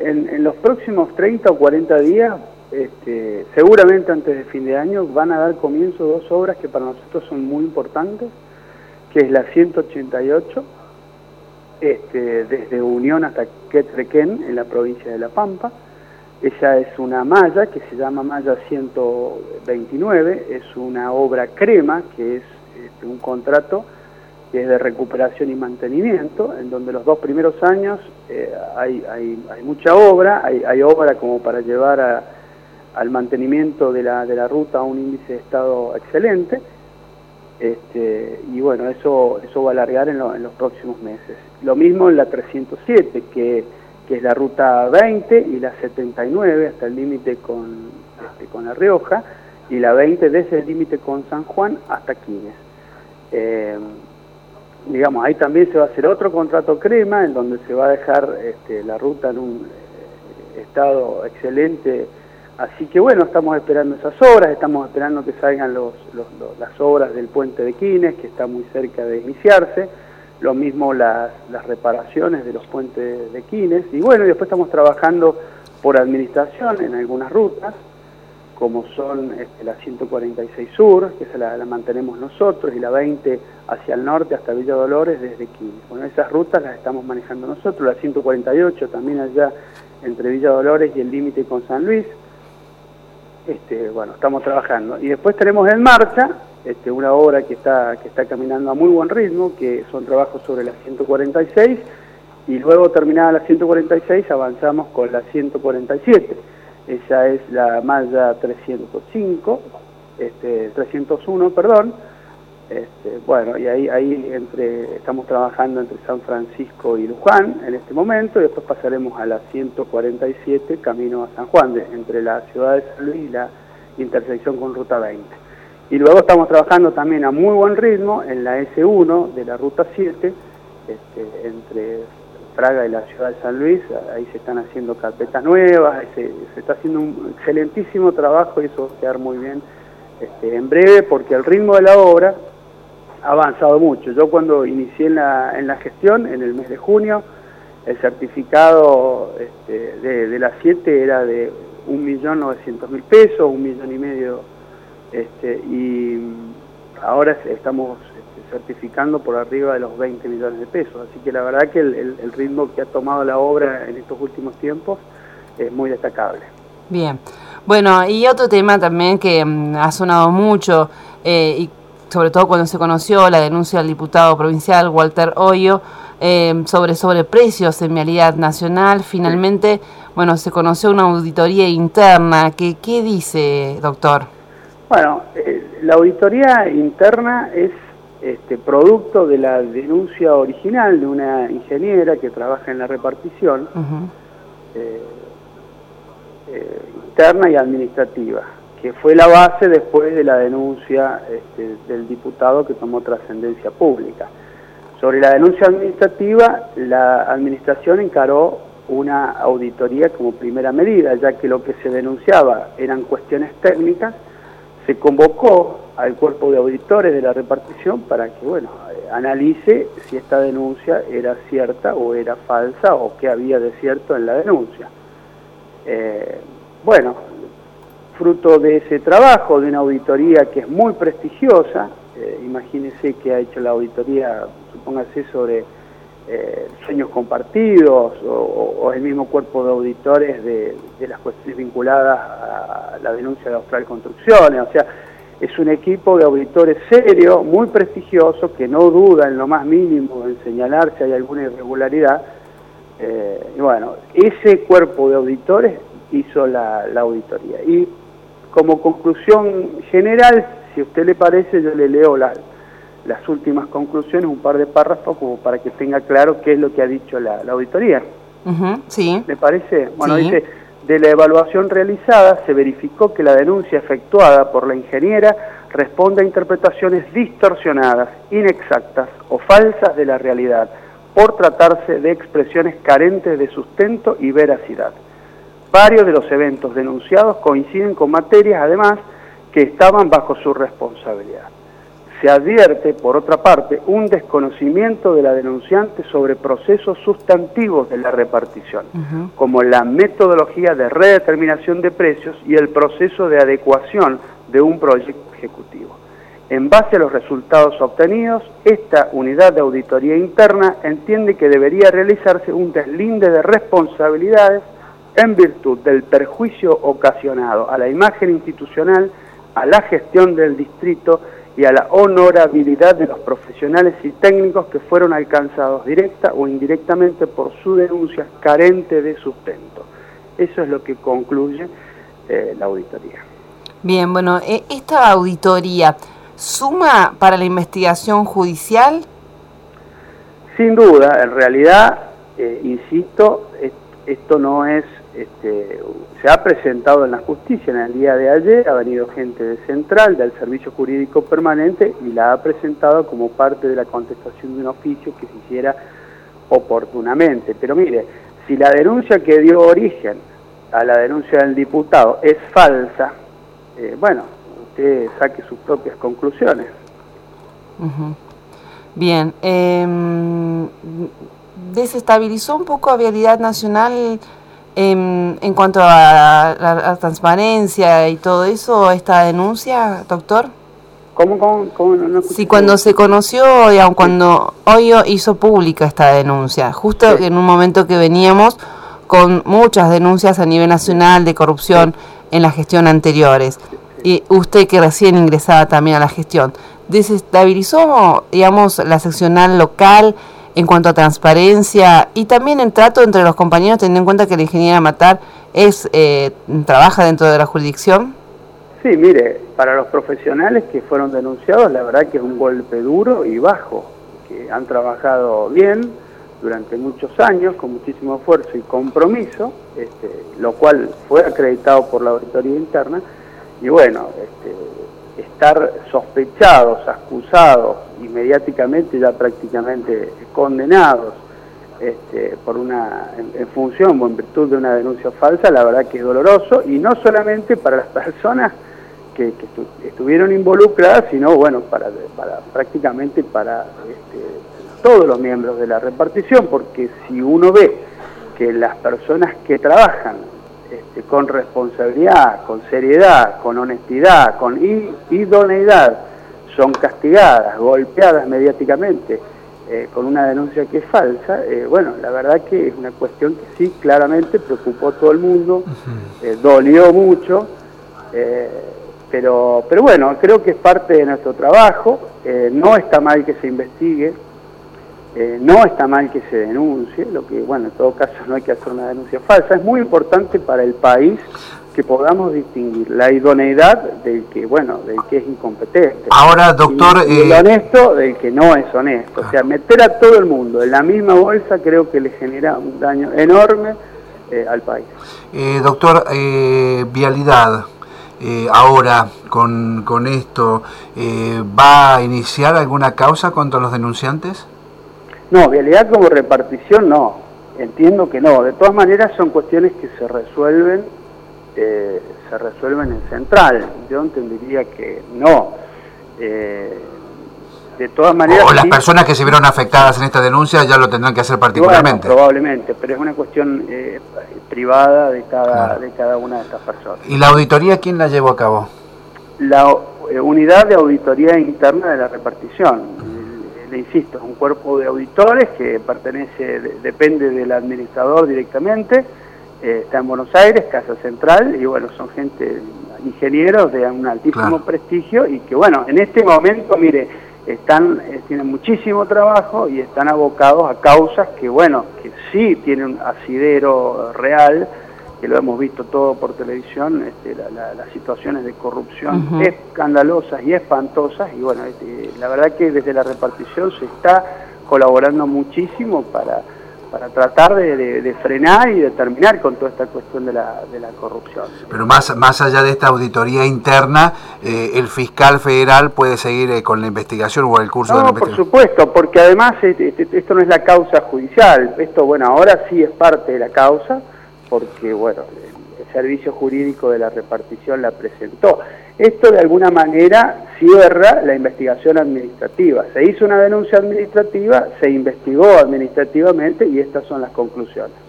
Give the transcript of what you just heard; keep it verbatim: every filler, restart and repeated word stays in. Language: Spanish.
en, en los próximos treinta o cuarenta días, este, seguramente antes de fin de año, van a dar comienzo dos obras que para nosotros son muy importantes, que es la ciento ochenta y ocho, este, desde Unión hasta Quetrequén, en la provincia de La Pampa. Ella es una malla que se llama malla ciento veintinueve, es una obra crema, que es este, un contrato que es de recuperación y mantenimiento, en donde los dos primeros años eh, hay, hay, hay mucha obra, hay, hay obra como para llevar a, al mantenimiento de la, de la ruta a un índice de estado excelente, este, y bueno, eso, eso va a alargar en, lo, en los próximos meses. Lo mismo en la trescientos siete, que, que es la ruta veinte, y la setenta y nueve hasta el límite con, este, con La Rioja, y la veinte desde el límite con San Juan hasta Quines. Eh, digamos, ahí también se va a hacer otro contrato crema, en donde se va a dejar este, la ruta en un eh, estado excelente. Así que bueno, estamos esperando esas obras, estamos esperando que salgan los, los, los, las obras del puente de Quines, que está muy cerca de iniciarse, lo mismo las, las reparaciones de los puentes de Quines, y bueno, y después estamos trabajando por administración en algunas rutas, como son este, la ciento cuarenta y seis Sur, que esa la, la mantenemos nosotros, y la veinte hacia el norte hasta Villa Dolores desde Quines. Bueno, esas rutas las estamos manejando nosotros, la ciento cuarenta y ocho también allá entre Villa Dolores y el límite con San Luis. Este, bueno, estamos trabajando. Y después tenemos en marcha este, una obra que está, que está caminando a muy buen ritmo, que son trabajos sobre la ciento cuarenta y seis, y luego terminada la ciento cuarenta y seis avanzamos con la ciento cuarenta y siete. Esa es la malla trescientos cinco, este, trescientos uno, perdón. Este, bueno, y ahí, ahí entre, estamos trabajando entre San Francisco y Luján en este momento, y después pasaremos a la ciento cuarenta y siete, camino a San Juan, de, entre la ciudad de San Luis y la intersección con Ruta veinte. Y luego estamos trabajando también a muy buen ritmo en la ese uno de la Ruta siete, este, entre Fraga y la ciudad de San Luis. Ahí se están haciendo carpetas nuevas, se, se está haciendo un excelentísimo trabajo, y eso va a quedar muy bien este, en breve, porque el ritmo de la obra ha avanzado mucho. Yo cuando inicié en la, en la gestión, en el mes de junio, el certificado este, de, de la siete era de un millón novecientos mil pesos, un millón y medio, este, y ahora estamos este, certificando por arriba de los veinte millones de pesos. Así que la verdad que el, el, el ritmo que ha tomado la obra en estos últimos tiempos es muy destacable. Bien. Bueno, y otro tema también que um, ha sonado mucho, eh, y sobre todo cuando se conoció la denuncia del diputado provincial Walter Hoyo eh, sobre sobreprecios en vialidad nacional. Finalmente, sí. bueno, se conoció una auditoría interna. ¿Qué, qué dice, doctor? Bueno, eh, la auditoría interna es este, producto de la denuncia original de una ingeniera que trabaja en la repartición, uh-huh. eh, eh, interna y administrativa, que fue la base después de la denuncia este, del diputado que tomó trascendencia pública. Sobre la denuncia administrativa, la administración encaró una auditoría como primera medida, ya que lo que se denunciaba eran cuestiones técnicas. Se convocó al cuerpo de auditores de la repartición para que, bueno, analice si esta denuncia era cierta o era falsa, o qué había de cierto en la denuncia. Eh, bueno, fruto de ese trabajo, de una auditoría que es muy prestigiosa, eh, imagínese que ha hecho la auditoría, supóngase, sobre eh, sueños compartidos, o, o el mismo cuerpo de auditores de, de las cuestiones vinculadas a la denuncia de Austral Construcciones. O sea, es un equipo de auditores serio, muy prestigioso, que no duda en lo más mínimo en señalar si hay alguna irregularidad. Eh, y bueno, ese cuerpo de auditores hizo la, la auditoría. Y como conclusión general, si a usted le parece, yo le leo la, las últimas conclusiones, un par de párrafos, como para que tenga claro qué es lo que ha dicho la, la auditoría. Uh-huh, sí. ¿Le parece? Bueno, sí. Dice, de la evaluación realizada se verificó que la denuncia efectuada por la ingeniera responde a interpretaciones distorsionadas, inexactas o falsas de la realidad, por tratarse de expresiones carentes de sustento y veracidad. Varios de los eventos denunciados coinciden con materias, además, que estaban bajo su responsabilidad. Se advierte, por otra parte, un desconocimiento de la denunciante sobre procesos sustantivos de la repartición, uh-huh. como la metodología de redeterminación de precios y el proceso de adecuación de un proyecto ejecutivo. En base a los resultados obtenidos, esta unidad de auditoría interna entiende que debería realizarse un deslinde de responsabilidades en virtud del perjuicio ocasionado a la imagen institucional, a la gestión del distrito y a la honorabilidad de los profesionales y técnicos que fueron alcanzados directa o indirectamente por su denuncia carente de sustento. Eso es lo que concluye eh, la auditoría. Bien, bueno, esta auditoría ¿suma para la investigación judicial? Sin duda, en realidad, eh, insisto, esto no es, este, se ha presentado en la justicia en el día de ayer, ha venido gente de Central, del Servicio Jurídico Permanente, y la ha presentado como parte de la contestación de un oficio que se hiciera oportunamente. Pero mire, si la denuncia que dio origen a la denuncia del diputado es falsa, eh, bueno, usted saque sus propias conclusiones. Uh-huh. Bien, eh, desestabilizó un poco a Vialidad Nacional eh, en cuanto a la transparencia y todo eso, esta denuncia, doctor. ¿Cómo? cómo, cómo no, no sí, cuando se conoció, y aun cuando Hoyo hizo pública esta denuncia, justo sí. en un momento que veníamos con muchas denuncias a nivel nacional de corrupción sí. en la gestión anteriores. Y usted que recién ingresaba también a la gestión, ¿desestabilizó, digamos, la seccional local en cuanto a transparencia y también el trato entre los compañeros, teniendo en cuenta que la ingeniera Matar es eh, trabaja dentro de la jurisdicción? Sí, mire, para los profesionales que fueron denunciados, la verdad que es un golpe duro y bajo, que han trabajado bien durante muchos años, con muchísimo esfuerzo y compromiso, este, lo cual fue acreditado por la auditoría interna. Y bueno, este, estar sospechados, acusados y mediáticamente ya prácticamente condenados este, por una en, en función o en virtud de una denuncia falsa, la verdad que es doloroso, y no solamente para las personas que, que estu estuvieron involucradas, sino bueno, para, para prácticamente para este, todos los miembros de la repartición, porque si uno ve que las personas que trabajan Este, con responsabilidad, con seriedad, con honestidad, con idoneidad, son castigadas, golpeadas mediáticamente eh, con una denuncia que es falsa, eh, bueno, la verdad que es una cuestión que sí, claramente preocupó a todo el mundo, eh, dolió mucho, eh, pero, pero bueno, creo que es parte de nuestro trabajo, eh, no está mal que se investigue, Eh, no está mal que se denuncie, lo que, bueno, en todo caso no hay que hacer una denuncia falsa. Es muy importante para el país que podamos distinguir la idoneidad del que, bueno, del que es incompetente. Ahora, doctor... Y, y el honesto del que no es honesto. O sea, meter a todo el mundo en la misma bolsa creo que le genera un daño enorme eh, al país. Eh, doctor, eh, Vialidad, eh, ahora con, con esto, eh, ¿va a iniciar alguna causa contra los denunciantes? No, Vialidad como repartición no, entiendo que no. De todas maneras son cuestiones que se resuelven, eh, se resuelven en Central. Yo entendería que no. Eh, de todas maneras... O las sí, personas que se vieron afectadas en esta denuncia ya lo tendrán que hacer particularmente. Bueno, probablemente, pero es una cuestión eh, privada de cada, claro. de cada una de estas personas. ¿Y la auditoría quién la llevó a cabo? La eh, unidad de auditoría interna de la repartición. Le insisto, es un cuerpo de auditores que pertenece, de, depende del administrador directamente, eh, está en Buenos Aires, Casa Central, y bueno, son gente, ingenieros de un altísimo claro. prestigio, y que bueno, en este momento, mire, están eh, tienen muchísimo trabajo y están abocados a causas que bueno, que sí tienen un asidero real, que lo hemos visto todo por televisión, este, la, la, las situaciones de corrupción uh-huh. escandalosas y espantosas, y bueno, este, la verdad que desde la repartición se está colaborando muchísimo para, para tratar de, de, de frenar y de terminar con toda esta cuestión de la, de la corrupción. Pero más, más allá de esta auditoría interna, eh, el fiscal federal puede seguir eh, con la investigación o el curso no, de la investigación. No, por supuesto, porque además este, esto no es la causa judicial, esto bueno, ahora sí es parte de la causa, porque bueno, el servicio jurídico de la repartición la presentó. Esto de alguna manera cierra la investigación administrativa. Se hizo una denuncia administrativa, se investigó administrativamente y estas son las conclusiones.